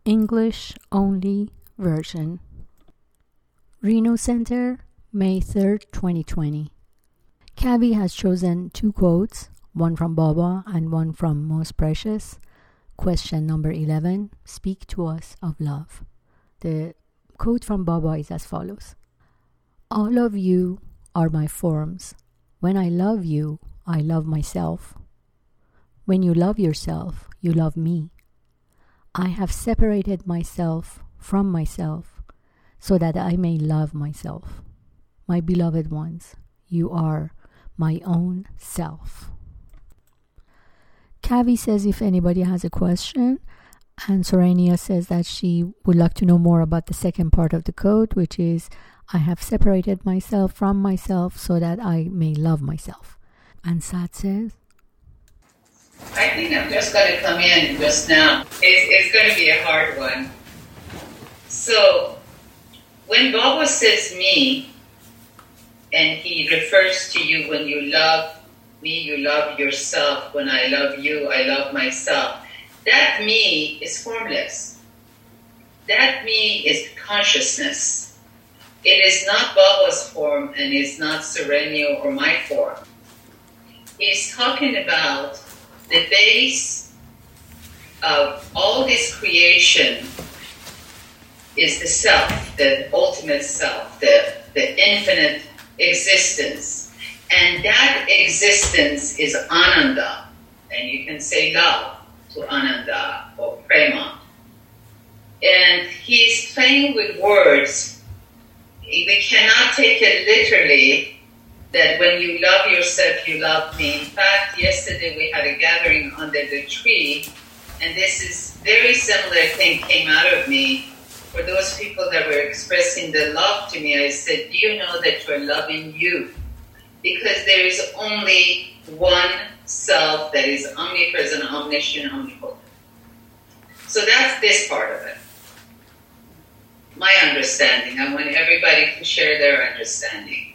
English only version. Reno Center, May 3rd, 2020. Kavi has chosen 2 quotes, one from Baba and one from Most Precious. Question number 11, speak to us of love. The quote from Baba is as follows. All of you are my forms. When I love you, I love myself. When you love yourself, you love me. I have separated myself from myself so that I may love myself. My beloved ones, you are my own self. Kavi says if anybody has a question, and Sorania says that she would like to know more about the second part of the code, which is I have separated myself from myself so that I may love myself. And Sat says, I think I'm just going to come in just now. It's going to be a hard one. So, when Baba says me, and he refers to you when you love me, you love yourself. When I love you, I love myself. That me is formless. That me is consciousness. It is not Baba's form and it's not Serenio or my form. He's talking about the base of all this creation is the self, the ultimate self, the infinite existence. And that existence is Ananda. And you can say love to Ananda or Prema. And he's playing with words. We cannot take it literally that when you love yourself, you love me. In fact, yesterday we had a gathering under the tree, and this is very similar thing came out of me. For those people that were expressing the love to me, I said, do you know that you're loving you? Because there is only one self that is omnipresent, omniscient, omnipotent. So that's this part of it. My understanding. I want everybody to share their understanding.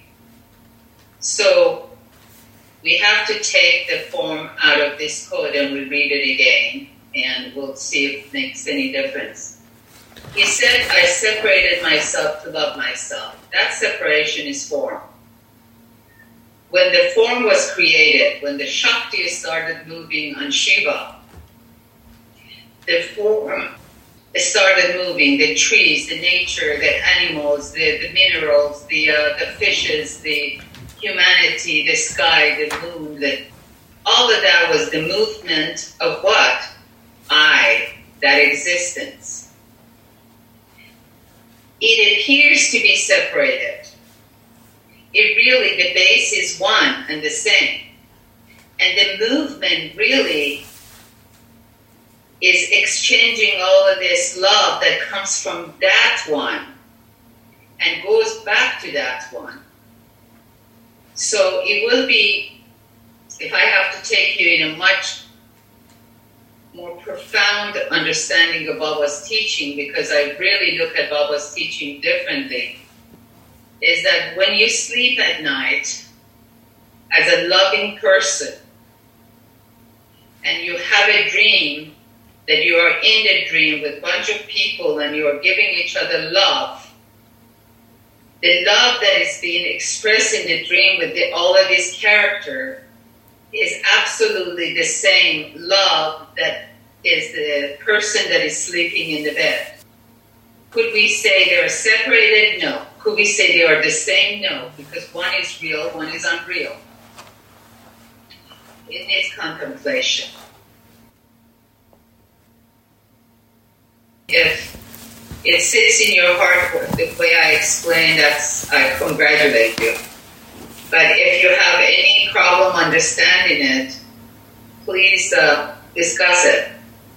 So we have to take the form out of this code and we'll read it again and we'll see if it makes any difference. He said, I separated myself to love myself. That separation is form. When the form was created, when the Shakti started moving on Shiva, the form started moving, the trees, the nature, the animals, the minerals, the fishes, the humanity, the sky, the moon, all of that was the movement of what? I, that existence. It appears to be separated. It really, the base is one and the same. And the movement really is exchanging all of this love that comes from that one and goes back to that one. So it will be, if I have to take you in a much more profound understanding of Baba's teaching, because I really look at Baba's teaching differently, is that when you sleep at night as a loving person and you have a dream that you are in the dream with a bunch of people and you are giving each other love, the love that is being expressed in the dream with all of this character is absolutely the same love that is the person that is sleeping in the bed. Could we say they are separated? No. Could we say they are the same? No, because one is real, one is unreal. It needs contemplation. If it sits in your heart the way I explained, I congratulate you. But if you have any problem understanding it, please discuss it.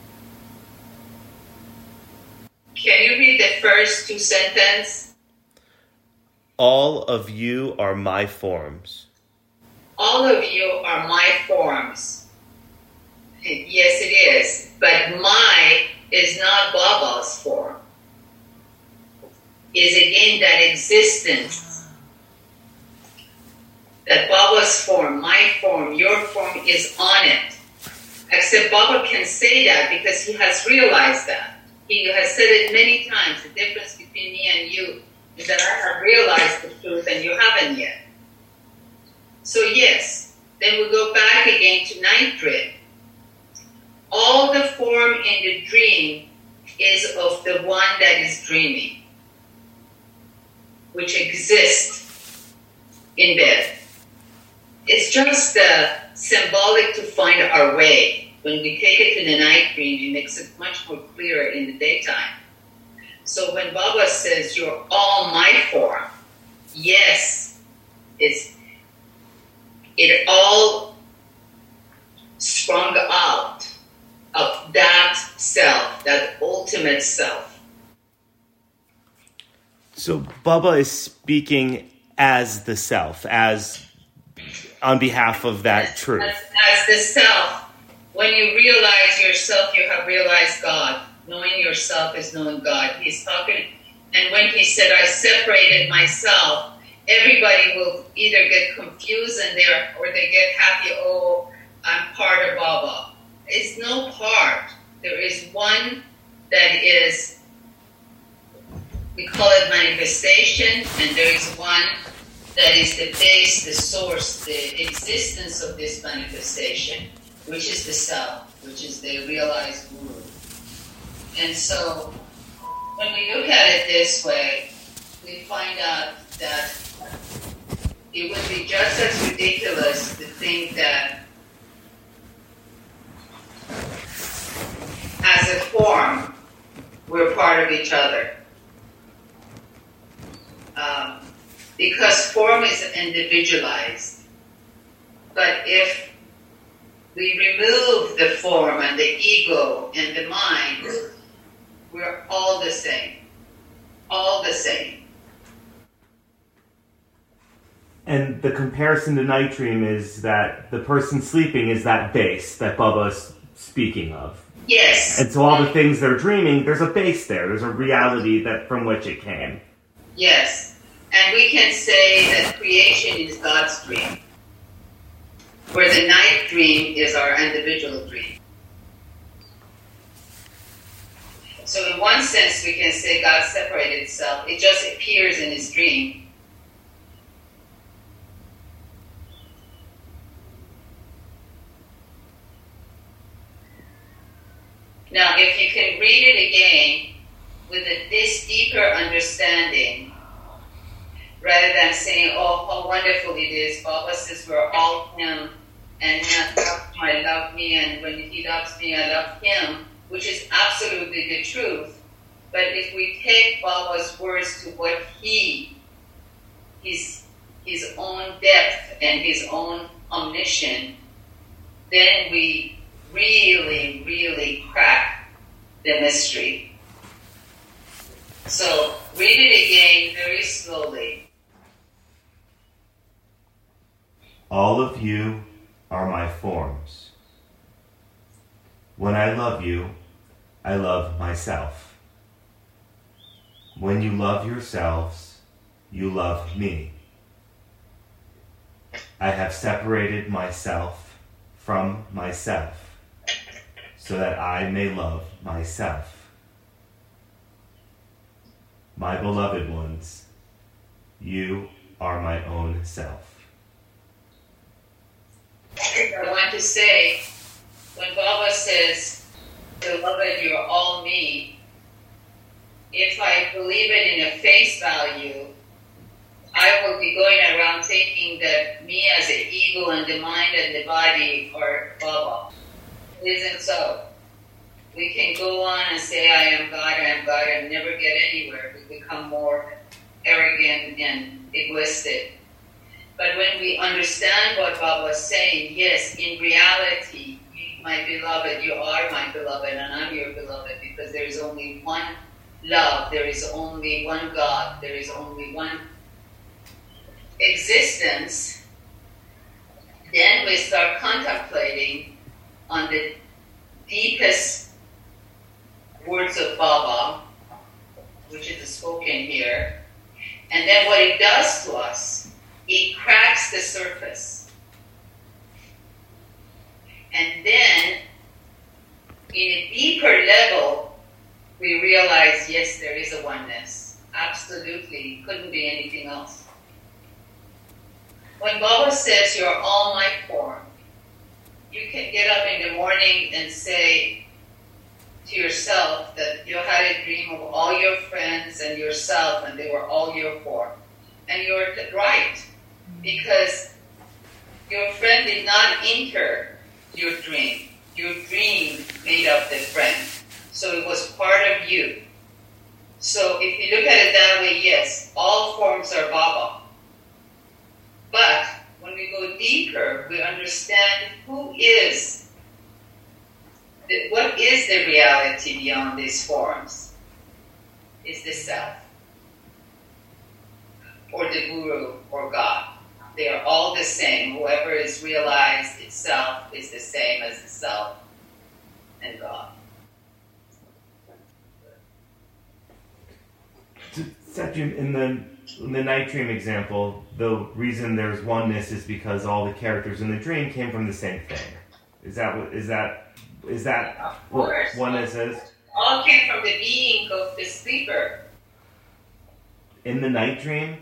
Can you read the first 2 sentences? All of you are my forms. All of you are my forms. Yes, it is. But my is not Baba's form. Is again that existence. That Baba's form, my form, your form is on it. Except Baba can say that because he has realized that. he has said it many times, the difference between me and you is that I have realized the truth and you haven't yet. So yes, then we go back again to night dream. All the form in the dream is of the one that is dreaming, which exists in bed. It's just symbolic to find our way. When we take it to the night dream, it makes it much more clearer in the daytime. So when Baba says, you're all my form, yes, it all sprung out of that self, that ultimate self. So Baba is speaking as the self, as on behalf of that truth. As the self. When you realize yourself, you have realized God. Knowing yourself is knowing God. He's talking, and when he said, I separated myself, everybody will either get confused or they get happy, oh, I'm part of Baba. It's no part. There is one that is, we call it manifestation, and there is one that is the base, the source, the existence of this manifestation, which is the self, which is the realized guru. And so, when we look at it this way, we find out that it would be just as ridiculous to think that as a form, we're part of each other. Because form is individualized. But if we remove the form and the ego and the mind, we're all the same. All the same. And the comparison to night dream is that the person sleeping is that base that Baba's speaking of. Yes. And so all the things they're dreaming, there's a base there. There's a reality that from which it came. Yes. And we can say that creation is God's dream, where the night dream is our individual dream. So in one sense, we can say God separated itself. It just appears in his dream. Now, if you can read it again with this deeper understanding, rather than saying, oh, how wonderful it is, Baba says we're all him, and I love me, and when he loves me, I love him, which is absolutely the truth. But if we take Baba's words to what his own depth and his own omniscience, then we really, really crack the mystery. So read it again very slowly. All of you are my forms. When I love you, I love myself. When you love yourselves, you love me. I have separated myself from myself so that I may love myself. My beloved ones, you are my own self. I want to say, when Baba says, beloved, you're all me, if I believe it in a face value, I will be going around thinking that me as an ego and the mind and the body are Baba. It isn't so. We can go on and say, I am God, and never get anywhere. We become more arrogant and egoistic. But when we understand what Baba was saying, yes, in reality, my beloved, you are my beloved, and I'm your beloved, because there is only one love, there is only one God, there is only one existence. Then we start contemplating on the deepest words of Baba, which is spoken here, and then what it does to us, it cracks the surface. And then, in a deeper level, we realize, yes, there is a oneness. Absolutely, couldn't be anything else. When Baba says you're all my form, you can get up in the morning and say to yourself that you had a dream of all your friends and yourself and they were all your form. And you're right, because your friend did not enter your dream. Your dream made up the friend. So it was part of you. So if you look at it that way, yes, all forms are Baba. But when we go deeper, we understand what is the reality beyond these forms? Is the self, or the Guru, or God. They are all the same. Whoever is realized itself is the same as the self and God. Satyam, in the night dream example, the reason there's oneness is because all the characters in the dream came from the same thing. Is that what oneness is? All came from the being of the sleeper. In the night dream,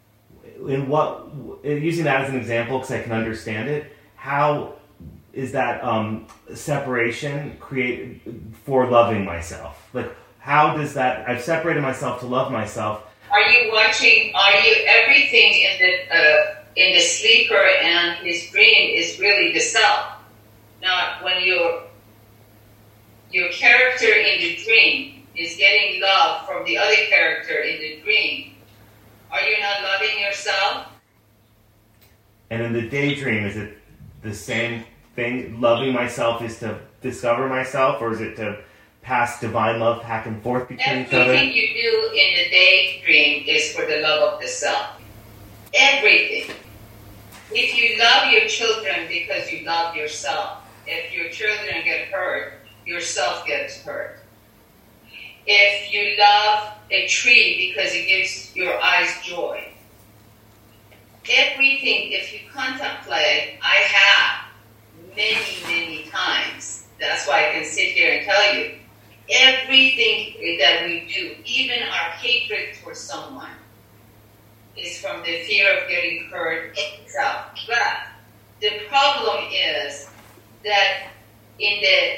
using that as an example because I can understand it, how is that separation created for loving myself? Like, how does that? I've separated myself to love myself. Everything in the sleeper and his dream is really the self. Now, when your character in the dream is getting love from the other character in the dream, are you not loving yourself? And in the daydream, is it the same thing? Loving myself is to discover myself, or is it to pass divine love back and forth between each other? Everything you do in the daydream is for the love of the self. Everything. If you love your children because you love yourself, if your children get hurt, yourself gets hurt. If you love a tree because it gives your eyes joy. Everything, if you contemplate, I have many, many times. That's why I can sit here and tell you. Everything that we do, even our hatred for someone, is from the fear of getting hurt itself. But the problem is that in the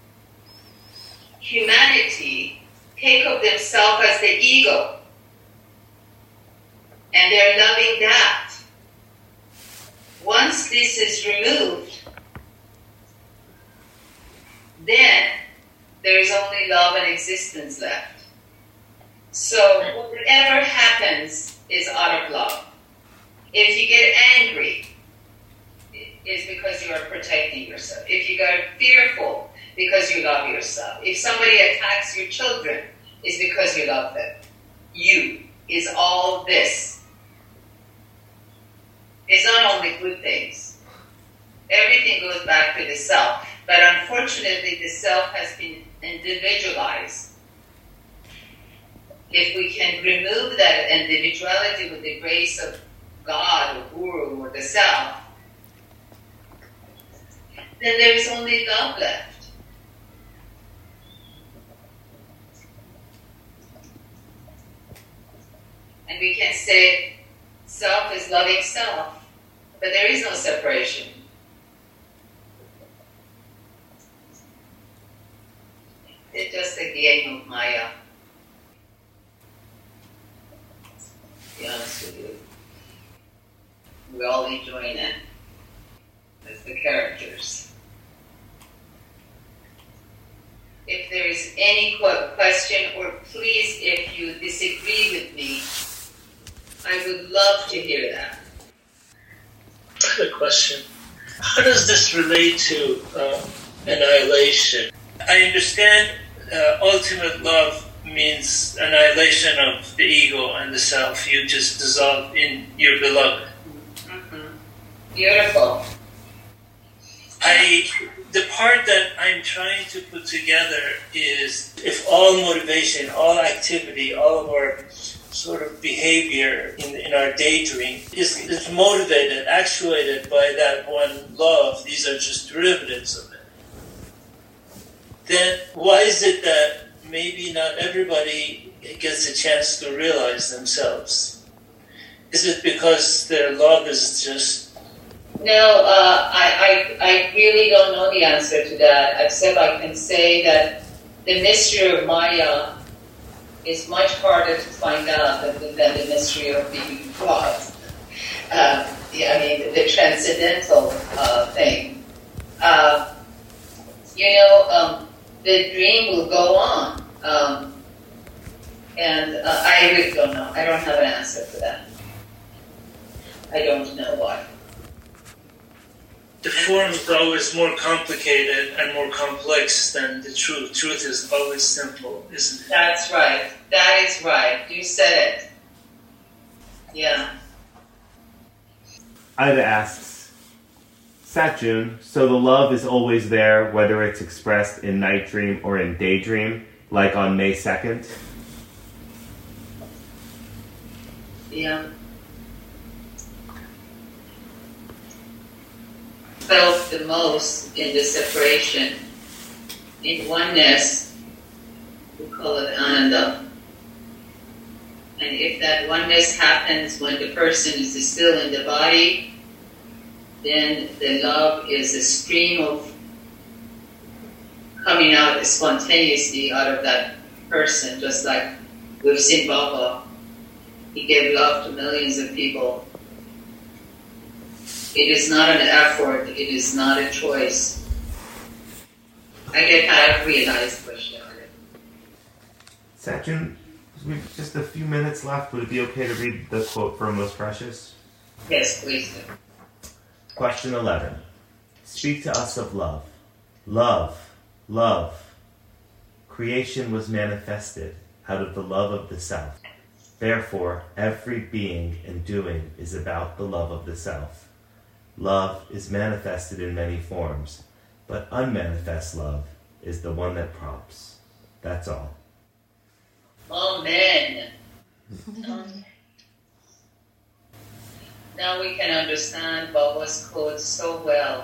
humanity, take of themselves as the ego. And they're loving that. Once this is removed, then there is only love and existence left. So whatever happens is out of love. If you get angry, it's because you are protecting yourself. If you get fearful, because you love yourself. If somebody attacks your children, it's because you love them. You is all this. It's not only good things. Everything goes back to the self. But unfortunately, the self has been individualized. If we can remove that individuality with the grace of God or Guru or the self, then there is only love left. And we can say self is loving self, but there is no separation. It's just a game of Maya. To be honest with you. We're all enjoying it. As the characters. If there is any question, or please, if you disagree with me, I would love to hear that. I have a question. How does this relate to annihilation? I understand ultimate love means annihilation of the ego and the self. You just dissolve in your beloved. Mm-hmm. Beautiful. The part that I'm trying to put together is if all motivation, all activity, all of our sort of behavior in our daydream is motivated, actuated by that one love, these are just derivatives of it, then why is it that maybe not everybody gets a chance to realize themselves? Is it because their love is just... No, I really don't know the answer to that, except I can say that the mystery of Maya is much harder to find out than the mystery of being God. The transcendental thing. The dream will go on. I really don't know. I don't have an answer for that. I don't know why. The form is always more complicated and more complex than the truth. Truth is always simple, isn't it? That's right. That is right. You said it. Yeah. Ida asks, Satjun, so the love is always there, whether it's expressed in night dream or in daydream, like on May 2nd? Yeah. Felt the most in the separation. In oneness, we call it Ananda. And if that oneness happens when the person is still in the body, then the love is a stream of coming out spontaneously out of that person, just like we've seen Baba. He gave love to millions of people. It is not an effort. It is not a choice. I realized what she ordered. Satjun, we've just a few minutes left. Would it be okay to read the quote from Most Precious? Yes, please do. Question 11. Speak to us of love. Love, love. Creation was manifested out of the love of the self. Therefore, every being and doing is about the love of the self. Love is manifested in many forms, but unmanifest love is the one that prompts. That's all. Amen. Now we can understand Baba's quote so well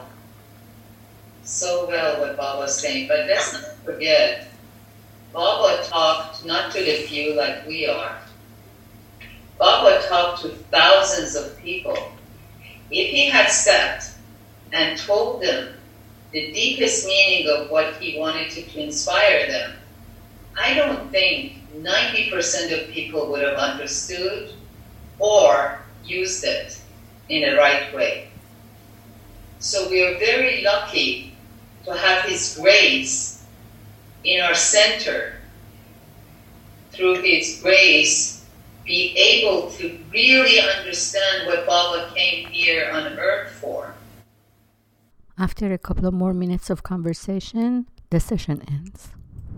what Baba's saying. But let's not forget, Baba talked not to the few like we are. Baba talked to thousands of people. If he had sat and told them the deepest meaning of what he wanted to inspire them, I don't think 90% of people would have understood or used it in a right way. So we are very lucky to have His grace in our center. Through His grace, be able to really understand what Baba came here on earth for. After a couple of more minutes of conversation, the session ends.